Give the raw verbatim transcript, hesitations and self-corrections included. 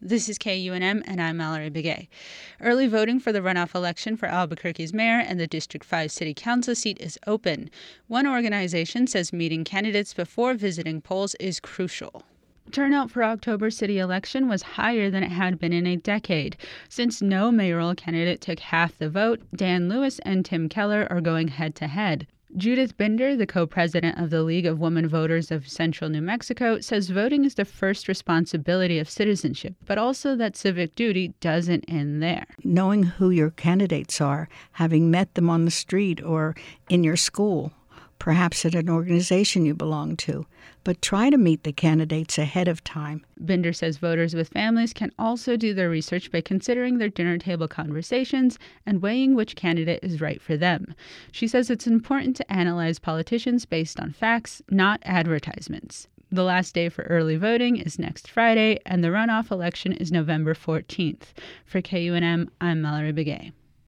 This is K U N M, and I'm Mallory Begay. Early voting for the runoff election for Albuquerque's mayor and the District five City Council seat is open. One organization says meeting candidates before visiting polls is crucial. Turnout for October's city election was higher than it had been in a decade. Since no mayoral candidate took half the vote, Dan Lewis and Tim Keller are going head-to-head. Judith Binder, the co-president of the League of Women Voters of Central New Mexico, says voting is the first responsibility of citizenship, but also that civic duty doesn't end there. Knowing who your candidates are, having met them on the street or in your school, perhaps at an organization you belong to, but try to meet the candidates ahead of time. Binder says voters with families can also do their research by considering their dinner table conversations and weighing which candidate is right for them. She says it's important to analyze politicians based on facts, not advertisements. The last day for early voting is next Friday, and the runoff election is November fourteenth. For K U N M, I'm Mallory Begay.